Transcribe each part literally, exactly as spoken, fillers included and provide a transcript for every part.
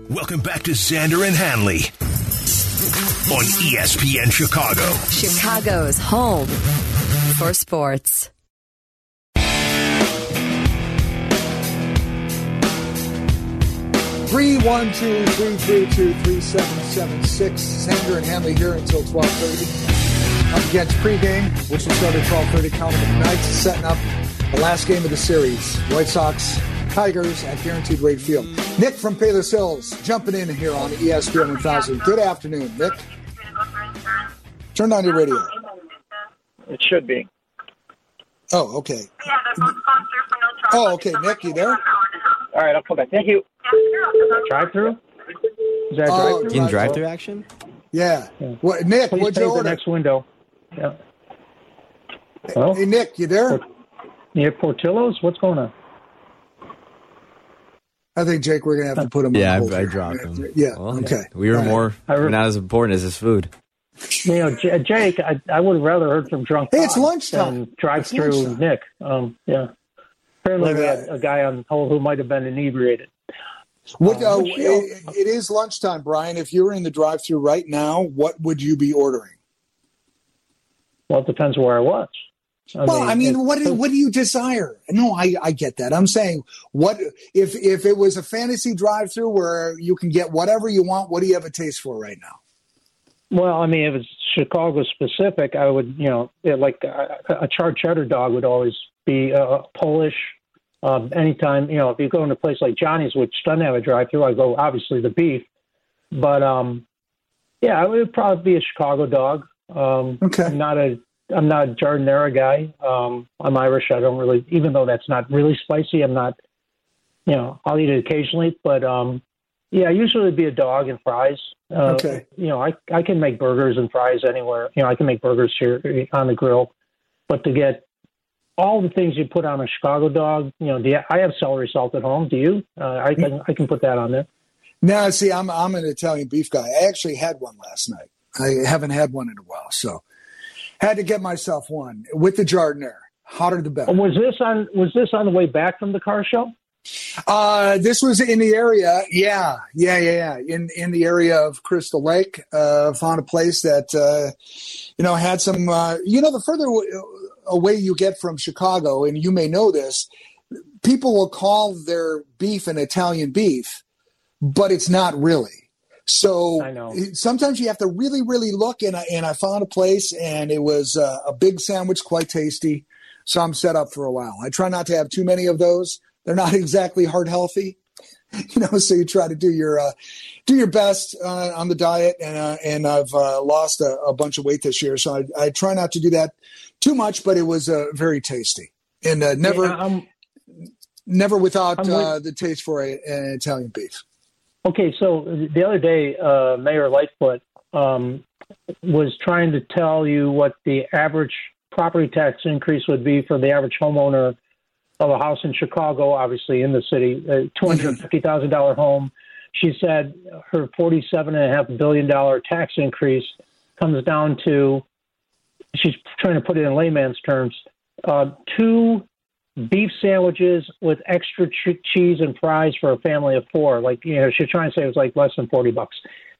Welcome back to Xander and Hanley on E S P N Chicago. Chicago's home for sports. three one two, three three two, three seven seven six. Xander and Hanley here until twelve thirty. Up against pregame, which will start at twelve thirty. Calvin Knights setting up the last game of the series. White Sox, Tigers at Guaranteed Rate Field. Nick from Palos Hills jumping in here on E S P N one thousand. Good afternoon, Nick. Turn on your radio. It should be. Oh, okay. Oh, okay. Nick, you there? All right, I'll come back. Thank you. Drive-through? Is that Oh, drive-through? In drive-through action? Yeah. Yeah. What, Nick, Please what'd you take the order? next window. Yeah. Well, Hey, Nick, you there? you have Portillo's? What's going on? I think, Jake, we're going to have to put him Yeah, on I, hold I here. dropped him. Yeah, Well, okay. We were All right. more, I re- not as important as his food. You know, J- Jake, I, I would have rather heard from Drunk Hey, it's Todd lunchtime. than drive-through It's lunchtime. Nick. Um, yeah. Apparently, Look we at had that. a guy on hold who might have been inebriated. What, Uh, uh, what's your- it, it is lunchtime, Brian. If you were in the drive-thru right now, what would you be ordering? Well, it depends where I was. I Well, I mean, it- what do, what do you desire? No, I, I get that. I'm saying, what if if it was a fantasy drive-thru where you can get whatever you want? What do you have a taste for right now? Well, I mean, if it's Chicago specific, I would, you know, it, like a, a charred cheddar dog would always be uh, Polish. Um, anytime, you know, if you go into a place like Johnny's, which doesn't have a drive-through, I go obviously the beef. But um, yeah, it would probably be a Chicago dog. Um, Okay. I'm not a I'm not a Giardinera guy. Um, I'm Irish. I don't really, even though that's not really spicy, I'm not. You know, I'll eat it occasionally, but um, yeah, usually it'd be a dog and fries. Uh, Okay. You know, I I can make burgers and fries anywhere. You know, I can make burgers here on the grill, but to get all the things you put on a Chicago dog, you know, do you, I have celery salt at home. Do you? Uh, I can I can put that on there. Now, see, I'm I'm an Italian beef guy. I actually had one last night. I haven't had one in a while, so had to get myself one with the Giardiniera. Hotter the better. Was this on Was this on the way back from the car show? Uh, this was in the area. Yeah, yeah, yeah, yeah. In in the area of Crystal Lake. Uh, found a place that uh, you know had some. Uh, you know, the further w- away you get from Chicago, and you may know this, people will call their beef an Italian beef, but it's not really. So I know. sometimes you have to really, really look. And I, and I found a place, and it was uh, a big sandwich, quite tasty. So I'm set up for a while. I try not to have too many of those. They're not exactly heart healthy, you know. So you try to do your uh, do your best uh, on the diet, and uh, and I've uh, lost a, a bunch of weight this year, so I, I try not to do that too much. But it was uh, very tasty, and uh, never Yeah, um, never without I'm with- uh, the taste for a, an Italian beef. Okay, so the other day, uh, Mayor Lightfoot um, was trying to tell you what the average property tax increase would be for the average homeowner of a house in Chicago, obviously in the city, a two hundred fifty thousand dollars home. She said her forty-seven point five billion dollars tax increase comes down to, she's trying to put it in layman's terms, uh, two beef sandwiches with extra ch- cheese and fries for a family of four. Like, you know, she's trying to say it was like less than forty bucks.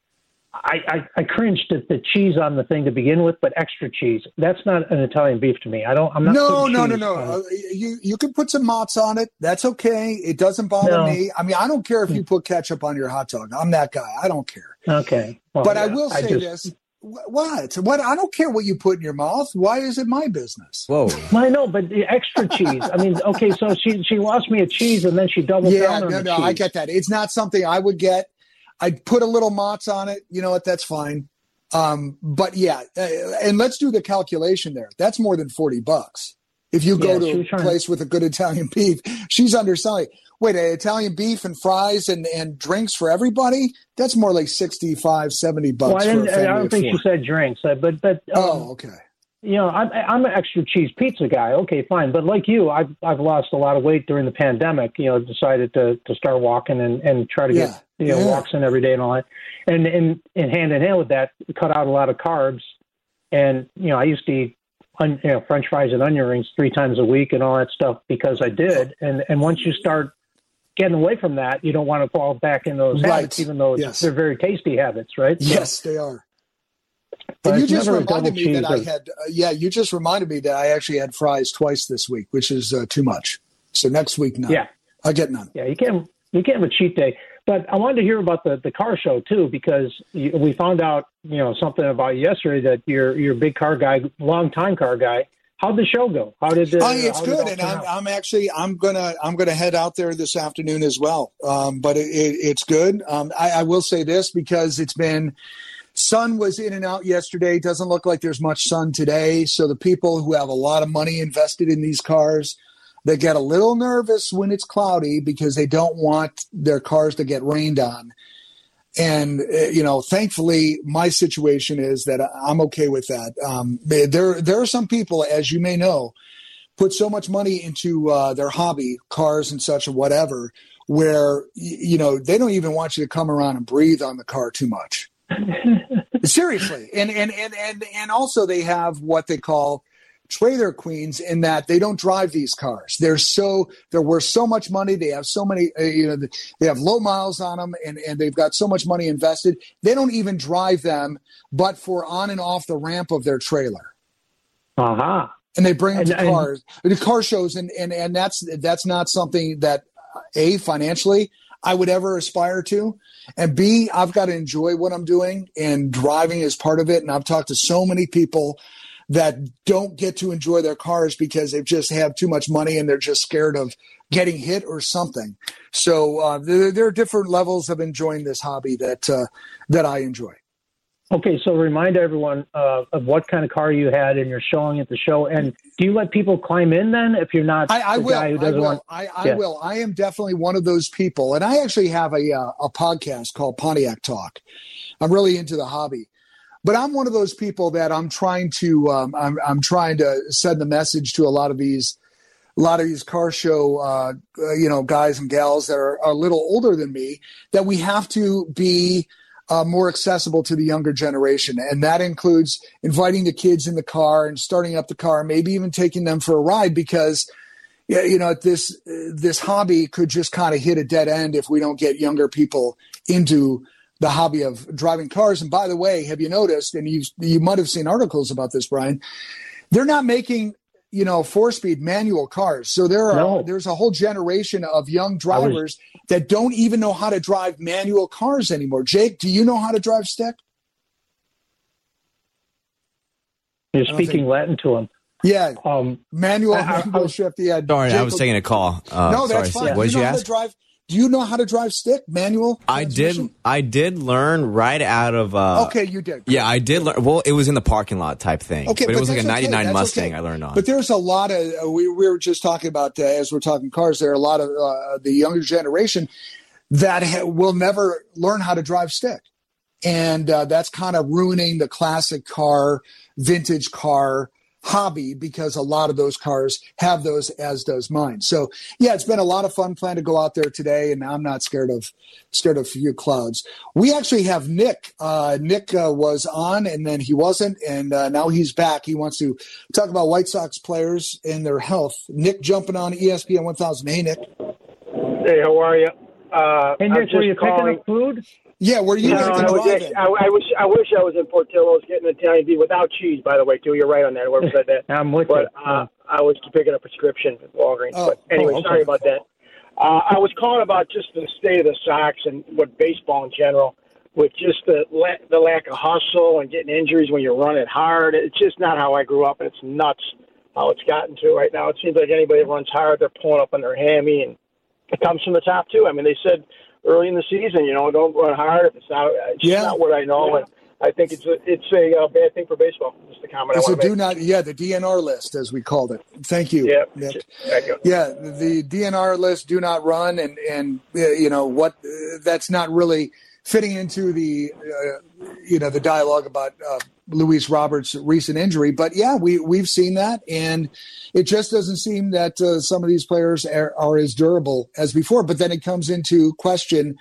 I, I, I cringed at the cheese on the thing to begin with, but extra cheese. That's not an Italian beef to me. I don't, I'm not. No, putting no, no, cheese no. on it. Uh, you you can put some mozz on it. That's okay. It doesn't bother No. me. I mean, I don't care if you put ketchup on your hot dog. I'm that guy. I don't care. Okay. Well, But I yeah, will say just- this. Wh- What? What? I don't care what you put in your mouth. Why is it my business? Whoa. I know, but the extra cheese. I mean, okay, so she she lost me a cheese and then she doubled Yeah, down on no, the no, cheese. I get that. It's not something I would get. I'd put a little mozz on it. You know what? That's fine. Um, but yeah, uh, and let's do the calculation there. That's more than forty bucks. If you go Yeah, she to a was trying- place with a good Italian beef, she's underselling. Wait, a Italian beef and fries and, and drinks for everybody? That's more like sixty-five, seventy bucks Well, I, for a didn't, family I don't of think four. she said drinks, uh, but but um, Oh, okay. you know, I'm I'm an extra cheese pizza guy. Okay, fine, but like you, I've I've lost a lot of weight during the pandemic. You know, decided to to start walking and, and try to Yeah, get you know yeah. walks in every day and all that, and and and hand in hand with that, cut out a lot of carbs. And you know, I used to eat un, you know French fries and onion rings three times a week and all that stuff because I did. And and once you start getting away from that, you don't want to fall back in those Right. habits, even though it's, Yes. they're very tasty habits, right? So- Yes, they are. But And you it's just never a reminded double me that cheese I or- had, uh, yeah, you just reminded me that I actually had fries twice this week, which is uh, too much. So next week, none. Yeah. I get none. Yeah, you can't you can't have a cheat day. But I wanted to hear about the, the car show too, because you, we found out, you know, something about you yesterday that you're you're a big car guy, long time car guy. How'd the show go? How did the, Oh, it's how did it good, all and turn I'm, out? I'm actually I'm gonna I'm gonna head out there this afternoon as well. Um, but it, it, it's good. Um, I, I will say this because it's been sun was in and out yesterday. Doesn't look like there's much sun today. So the people who have a lot of money invested in these cars, they get a little nervous when it's cloudy because they don't want their cars to get rained on. And, uh, you know, thankfully, my situation is that I'm okay with that. Um, there, there are some people, as you may know, put so much money into uh, their hobby, cars and such or whatever, where, you know, they don't even want you to come around and breathe on the car too much. Seriously. And, and, and, and, and also they have what they call trailer queens in that they don't drive these cars. They're so they're worth so much money. They have so many, uh, you know, they have low miles on them, and, and they've got so much money invested. They don't even drive them, but for on and off the ramp of their trailer. Uh-huh. And they bring them And- to and- cars, the car shows, and and and that's that's not something that a financially I would ever aspire to, and B, I've got to enjoy what I'm doing, and driving is part of it. And I've talked to so many people that don't get to enjoy their cars because they just have too much money and they're just scared of getting hit or something. So uh, there, there are different levels of enjoying this hobby that uh, that I enjoy. Okay, so remind everyone uh, of what kind of car you had and you're showing at the show. And do you let people climb in then if you're not I, I the will. guy who I doesn't will. want? I, I Yeah. will. I am definitely one of those people, and I actually have a uh, a podcast called Pontiac Talk. I'm really into the hobby, but I'm one of those people that I'm trying to um, I'm I'm trying to send the message to a lot of these a lot of these car show uh, uh, you know guys and gals that are, are a little older than me, that we have to be Uh, more accessible to the younger generation. And that includes inviting the kids in the car and starting up the car, maybe even taking them for a ride, because, yeah, you know, this, this hobby could just kind of hit a dead end if we don't get younger people into the hobby of driving cars. And by the way, have you noticed, and you you might have seen articles about this, Brian, they're not making, you know, four-speed manual cars. So there are No. there's a whole generation of young drivers that don't even know how to drive manual cars anymore. Jake, do you know how to drive stick? You're don't speaking think- Latin to him. Yeah, Um, manual I- I- I manual was- shift. Yeah, Sorry, I Jake was will- taking a call. Uh, No, that's sorry. fine. What Do did you know you how ask? to drive? Do you know how to drive stick manual? I did. transmission? I did learn right out of. Uh, Okay, you did. Yeah, I did learn. Well, it was in the parking lot type thing. Okay, but it was like a that's okay. ninety-nine That's Mustang okay. I learned on. But there's a lot of uh, we, we were just talking about uh, as we're talking cars. There are a lot of uh, the younger generation that ha- will never learn how to drive stick, and uh, that's kind of ruining the classic car, vintage car hobby, because a lot of those cars have those, as does mine. So yeah, it's been a lot of fun. Plan to go out there today, and I'm not scared of scared of a few clouds. We actually have Nick. Uh, Nick uh, was on, and then he wasn't, and uh, now he's back. He wants to talk about White Sox players and their health. Nick jumping on E S P N one thousand. Hey, Nick. Hey, how are you? Uh, hey, I'm Nick, were just you calling. picking up food? Yeah, where you No, like to I, was drive actually, in? I, I wish I wish I was in Portillo's getting an Italian beef without cheese. By the way, too, you're right on that. Whoever said that. I'm with But you. uh, I was picking a prescription at Walgreens. Oh, but anyway, oh, okay. sorry about that. Uh, I was calling about just the state of the Sox and what baseball in general, with just the la- the lack of hustle and getting injuries when you're running hard. It's just not how I grew up, and it's nuts how it's gotten to right now. It seems like anybody that runs hard, they're pulling up on their hammy, and it comes from the top too. I mean, they said early in the season, you know, don't run hard if it's not. It's Yeah. not what I know, and I think it's a it's a uh, bad thing for baseball. Just a comment It's I a want to do make. not, yeah, the D N R list, as we called it. Thank you, Yeah, Nick. there you go. Yeah, the D N R list, do not run, and and uh, you know what? Uh, that's not really fitting into the uh, you know the dialogue about uh, Luis Roberts' recent injury. But yeah, we we've seen that, and it just doesn't seem that uh, some of these players are, are as durable as before. But then it comes into question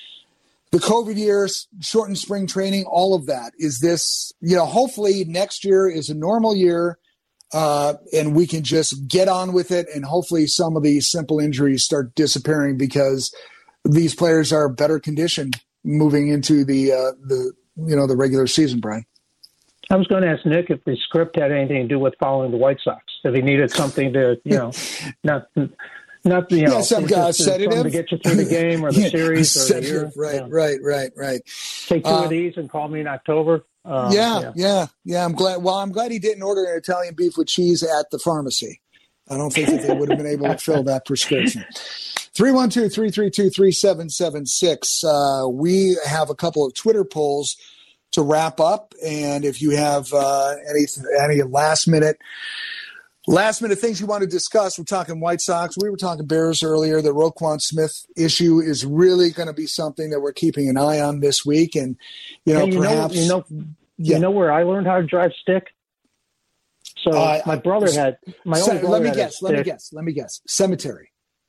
the COVID years, shortened spring training, all of that. Is this, you know, hopefully next year is a normal year uh, and we can just get on with it, and hopefully some of these simple injuries start disappearing because these players are better conditioned moving into the uh, the you know the regular season, Brian. I was going to ask Nick if the script had anything to do with following the White Sox. If he needed something to, you know, not not you know, yeah, some guys sedative to get you through the game or the yeah, series or the year. Right, yeah. right, right, right. Take two uh, of these and call me in October. Um, yeah, yeah, yeah, yeah. I'm glad. Well, I'm glad he didn't order an Italian beef with cheese at the pharmacy. I don't think that they would have been able to fill that prescription. three one two, three three two, three seven seven six. Uh, we have a couple of Twitter polls to wrap up, and if you have uh, any any last minute last minute things you want to discuss, we're talking White Sox. We were talking Bears earlier. The Roquan Smith issue is really going to be something that we're keeping an eye on this week, and you know, hey, you perhaps know, you know, yeah. you know where I learned how to drive stick. So uh, my brother had my so, own brother Let me had guess. Let me guess. Let me guess. Cemetery.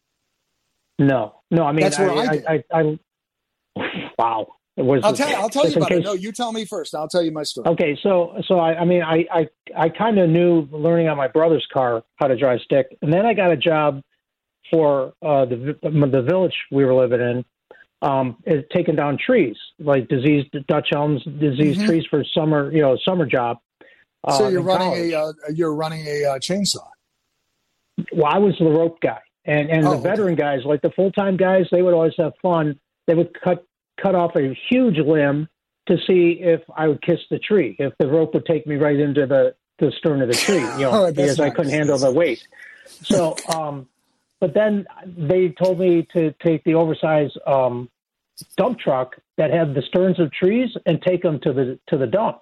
No, no. I mean, that's where I, I, did. I, I, I wow. It was, I'll tell you. I'll tell you about case, it. No, you tell me first. I'll tell you my story. Okay, so so I, I mean, I I, I kind of knew learning on my brother's car how to drive stick, and then I got a job for uh, the the village we were living in, um, is taking down trees like diseased Dutch elms, diseased mm-hmm. trees for summer, you know, summer job. Uh, so you're running college. a uh, you're running a uh, chainsaw. Well, I was the rope guy, and and oh, the veteran okay. guys, like the full time guys, they would always have fun. They would cut. cut off a huge limb to see if I would kiss the tree, if the rope would take me right into the, the stern of the tree, you know, oh, because I couldn't handle the weight. So, um, but then they told me to take the oversized um, dump truck that had the sterns of trees and take them to the to the dump.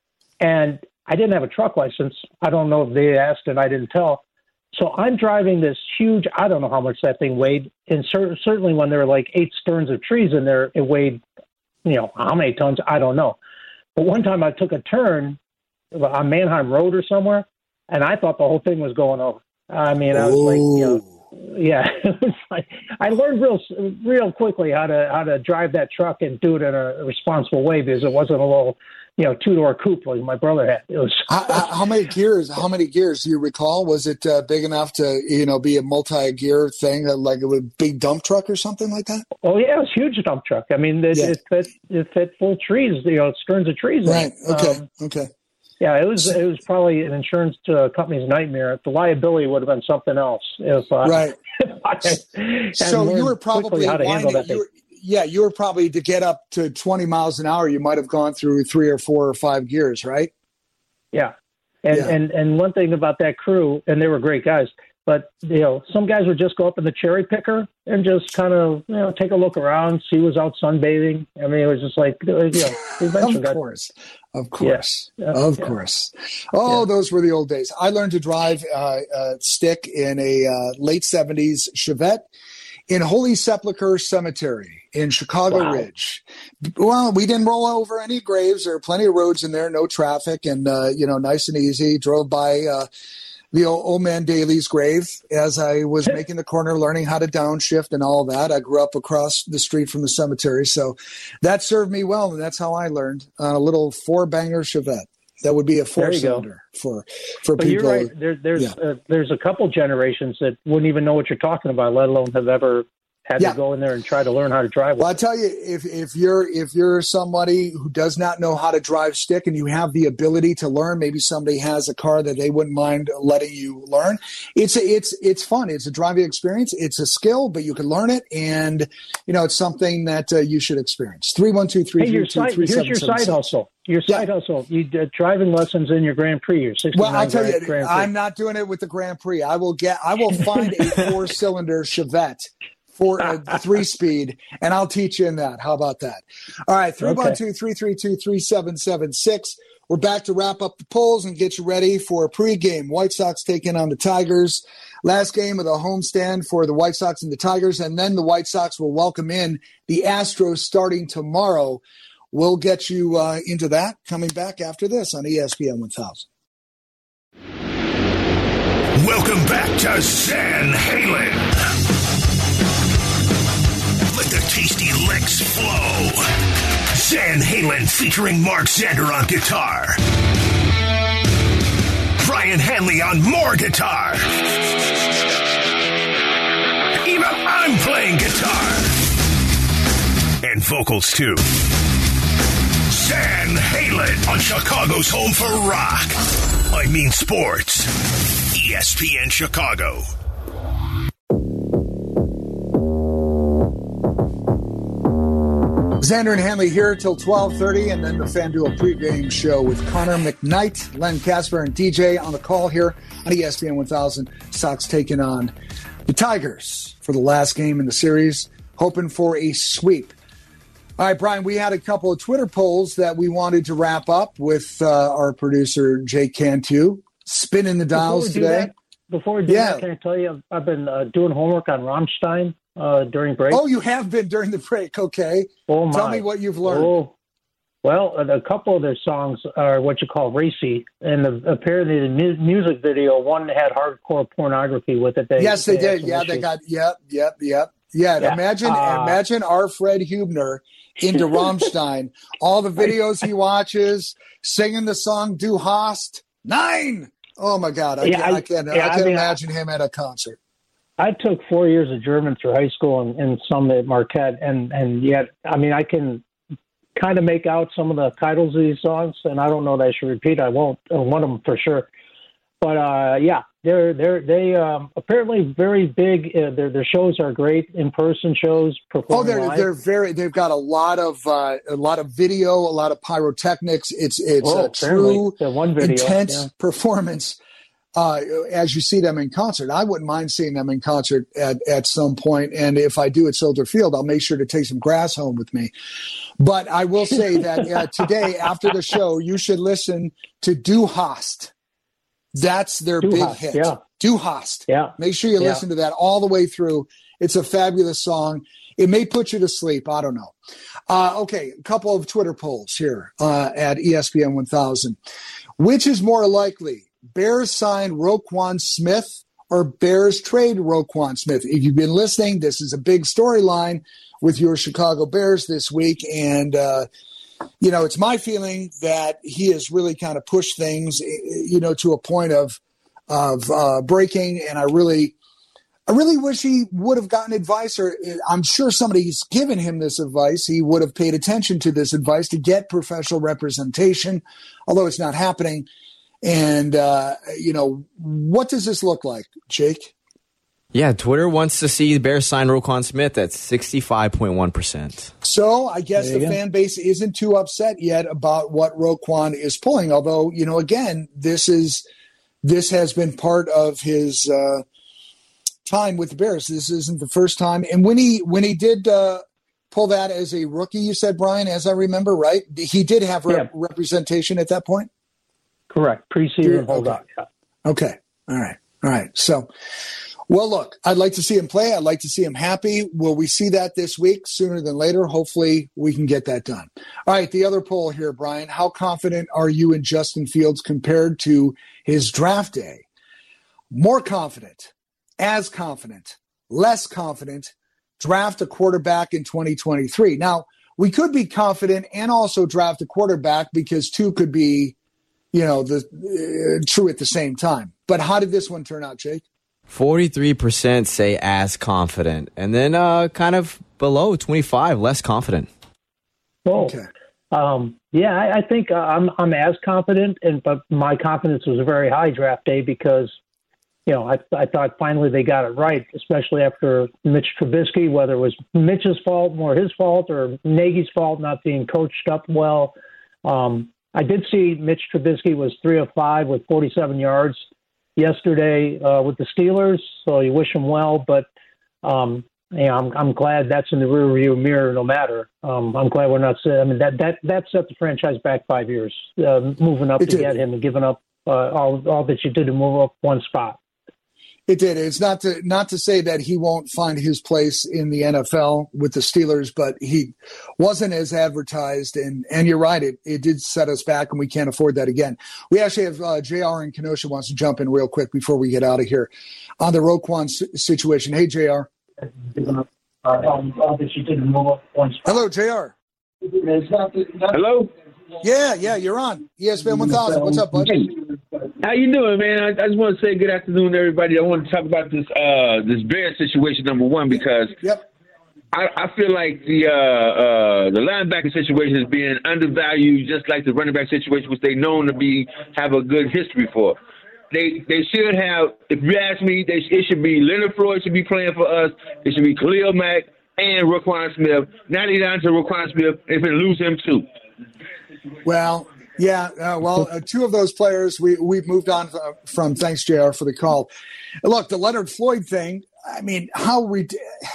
And I didn't have a truck license. I don't know if they asked and I didn't tell. So I'm driving this huge, I don't know how much that thing weighed. And cer- certainly when there were like eight sterns of trees in there, it weighed, you know, how many tons? I don't know. But one time I took a turn on Manheim Road or somewhere, and I thought the whole thing was going over. I mean, I was Ooh. like, you know, yeah, it was like, I learned real, real quickly how to, how to drive that truck and do it in a responsible way because it wasn't a little, you know, two-door coupe like my brother had. It was how, how many gears? How many gears do you recall? Was it uh, big enough to, you know, be a multi-gear thing, like a big dump truck or something like that? Oh yeah, it was a huge dump truck. I mean, it, yeah. it fit it fit full trees, you know, sterns of trees. Right. Okay. Um, okay. Yeah, it was it was probably an insurance uh, company's nightmare. The liability would have been something else. If, uh, right. If I so you were probably how to handle that you were, yeah, you were probably to get up to twenty miles an hour. You might have gone through three or four or five gears, right? Yeah, and yeah. and and one thing about that crew, and they were great guys. But you know, some guys would just go up in the cherry picker and just kind of you know take a look around, see who's out sunbathing. I mean, it was just like you know, of course, of course, yeah. of yeah. course. Oh, yeah. Those were the old days. I learned to drive uh, uh, stick in a uh, late seventies Chevette in Holy Sepulchre Cemetery in Chicago wow. Ridge. Well, we didn't roll over any graves. There are plenty of roads in there, no traffic, and uh, you know, nice and easy. Drove by. Uh, The old, old man Daly's grave as I was making the corner, learning how to downshift and all that. I grew up across the street from the cemetery, so that served me well, and that's how I learned uh, a little four-banger Chevette. That would be a four-cylinder for for but people. You're right. There, there's yeah. uh, there's a couple generations that wouldn't even know what you're talking about, let alone have ever had yeah. to go in there and try to learn how to drive. Well, I tell you, if if you're if you're somebody who does not know how to drive stick and you have the ability to learn, maybe somebody has a car that they wouldn't mind letting you learn. It's a, it's it's fun. It's a driving experience. It's a skill, but you can learn it, and you know it's something that uh, you should experience. Three one two three three two three seven seven six. Here's your side hustle. Your side yeah. hustle. You did driving lessons in your Grand Prix. Your well, I'll tell Grand, you, Grand I'm not doing it with the Grand Prix. I will get. I will find a four-cylinder Chevette. For a three speed, and I'll teach you in that. How about that? All right, three one two, three three two, three seven seven six. We're back to wrap up the polls and get you ready for a pregame. White Sox taking on the Tigers. Last game of the homestand for the White Sox and the Tigers, and then the White Sox will welcome in the Astros starting tomorrow. We'll get you uh, into that coming back after this on E S P N one thousand. Welcome back to San Halen. Let the tasty licks flow. San Halen featuring Mark Zander on guitar. Brian Brian Hanley on more guitar. Even I'm playing guitar. And vocals too. Van Halen on Chicago's home for rock. I mean sports. E S P N Chicago. Xander and Hanley here till twelve thirty, and then the FanDuel pregame show with Connor McKnight, Len Casper, and D J on the call here on E S P N one thousand. Sox taking on the Tigers for the last game in the series, hoping for a sweep. All right, Brian, we had a couple of Twitter polls that we wanted to wrap up with uh, our producer, Jake Cantu, spinning the dials Before today. That, before we do Yeah. that, can I tell you, I've, I've been uh, doing homework on Rammstein uh, during break. Oh, you have been during the break. Okay. Oh, my. Tell me what you've learned. Oh. Well, a couple of their songs are what you call racy, and the, apparently the mu- music video, one had hardcore pornography with it. They, yes, they, they had did. some Yeah, issues. they got, yep, yep, yep. Yeah, Yeah. imagine Uh, imagine our Fred Hubner into Rammstein. All the videos he watches, singing the song Du hast Nine. Oh, my God. I Yeah, can't, I, I- can't, yeah, I I can't mean, imagine him at a concert. I took four years of German through high school and, and some at Marquette, and, and yet, I mean, I can kind of make out some of the titles of these songs, and I don't know that I should repeat. I won't. Uh, one of them for sure. But uh, yeah, they're they're they um, apparently very big. Uh, their their shows are great in person shows. Oh, performing they're live. they're very. They've got a lot of uh, a lot of video, a lot of pyrotechnics. It's it's Oh, a true, apparently. The one video, intense yeah. performance. Uh, as you see them in concert, I wouldn't mind seeing them in concert at, at some point. And if I do at Soldier Field, I'll make sure to take some grass home with me. But I will say that uh, today, after the show, you should listen to Du hast. That's their Du big hast, hit. yeah. Du hast. Yeah. Make sure you Yeah. listen to that all the way through. It's a fabulous song. It may put you to sleep. I don't know. Uh, okay, a couple of Twitter polls here uh, at E S P N one thousand. Which is more likely? Bears sign Roquan Smith or Bears trade Roquan Smith? If you've been listening, this is a big storyline with your Chicago Bears this week. And, uh, you know, it's my feeling that he has really kind of pushed things, you know, to a point of of uh, breaking. And I really, I really wish he would have gotten advice, or I'm sure somebody's given him this advice. He would have paid attention to this advice to get professional representation, although it's not happening. And, uh, you know, what does this look like, Jake? Yeah, Twitter wants to see the Bears sign Roquan Smith at sixty-five point one percent. So I guess There the you go. fan base isn't too upset yet about what Roquan is pulling. Although, you know, again, this is this has been part of his uh, time with the Bears. This isn't the first time. And when he when he did uh, pull that as a rookie, you said, Brian, as I remember, right? He did have rep- Yeah. representation at that point. Correct. Preseason Okay. holdout. Yeah. Okay. All right. All right. So, well, look, I'd like to see him play. I'd like to see him happy. Will we see that this week? Sooner than later. Hopefully we can get that done. All right. The other poll here, Brian. How confident are you in Justin Fields compared to his draft day? More confident, as confident, less confident, draft a quarterback in twenty twenty-three. Now, we could be confident and also draft a quarterback because two could be, you know, the uh, true at the same time. But how did this one turn out, Jake? forty-three percent say as confident. And then uh, kind of below twenty-five, less confident. Oh, Okay. um, yeah, I, I think uh, I'm I'm as confident, and but my confidence was very high draft day because, you know, I I thought finally they got it right, especially after Mitch Trubisky, whether it was Mitch's fault, more his fault, or Nagy's fault not being coached up well. Um, I did see Mitch Trubisky was three of five with forty-seven yards yesterday uh, with the Steelers, so you wish him well. But um, you know, I'm I'm glad that's in the rearview mirror. No matter, um, I'm glad we're not. I mean, that that that set the franchise back five years, uh, moving up It to did. get him and giving up uh, all all that you did to move up one spot. It did. It's not to not to say that he won't find his place in the N F L with the Steelers, but he wasn't as advertised. And and you're right, it, it did set us back, and we can't afford that again. We actually have uh, J R in Kenosha wants to jump in real quick before we get out of here on the Roquan s- situation. Hey, J R. Giving up uh, all, all that you did to move up one spot. Hello, J R. Hello? Yeah, yeah, you're on E S P N one thousand. What's up, bud? Hey, How you doing, man? I, I just want to say good afternoon to everybody. I want to talk about this uh, this Bears situation, number one, because yep. I, I feel like the uh, uh, the linebacker situation is being undervalued, just like the running back situation, which they known to be have a good history for. They they should have, if you ask me, they it should be Leonard Floyd should be playing for us. It should be Khalil Mack and Roquan Smith. Now they down to Roquan Smith. If they lose him too. Well, yeah. Uh, well, uh, two of those players we we've moved on from. Thanks, J R, for the call. Look, the Leonard Floyd thing. I mean, how re-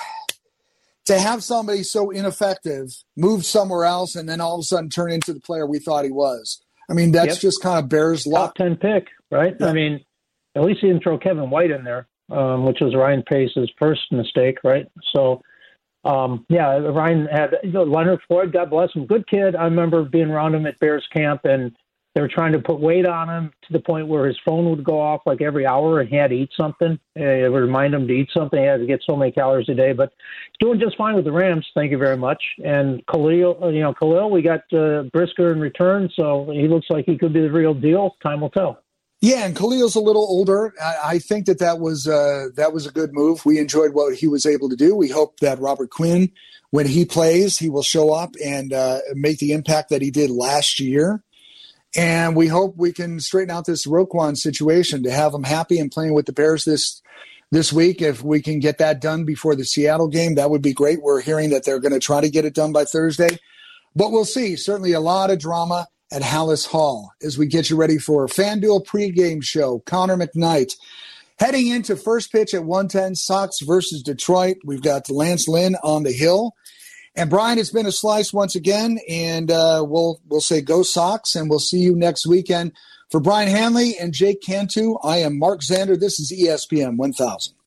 to have somebody so ineffective move somewhere else and then all of a sudden turn into the player we thought he was. I mean, that's yep. just kind of Bears luck. Top ten pick, right? Yeah. I mean, at least he didn't throw Kevin White in there, um, which was Ryan Pace's first mistake, right? So, um, yeah, Ryan had you know, Leonard Floyd, God bless him, good kid. I remember being around him at Bears camp, and they were trying to put weight on him to the point where his phone would go off like every hour and he had to eat something. It would remind him to eat something. He had to get so many calories a day. But he's doing just fine with the Rams. Thank you very much. And Khalil, you know, Khalil, we got uh, Brisker in return, so he looks like he could be the real deal. Time will tell. Yeah, and Khalil's a little older. I, I think that that was uh, that was a good move. We enjoyed what he was able to do. We hope that Robert Quinn, when he plays, he will show up and uh, make the impact that he did last year. And we hope we can straighten out this Roquan situation to have him happy and playing with the Bears this this week. If we can get that done before the Seattle game, that would be great. We're hearing that they're going to try to get it done by Thursday. But we'll see. Certainly a lot of drama at Hallis Hall as we get you ready for a FanDuel pregame show. Connor McKnight heading into first pitch at one ten, Sox versus Detroit. We've got Lance Lynn on the hill. And Brian, it's been a slice once again, and uh, we'll we'll say go Sox, and we'll see you next weekend. For Brian Hanley and Jake Cantu, I am Mark Zander. This is E S P N one thousand.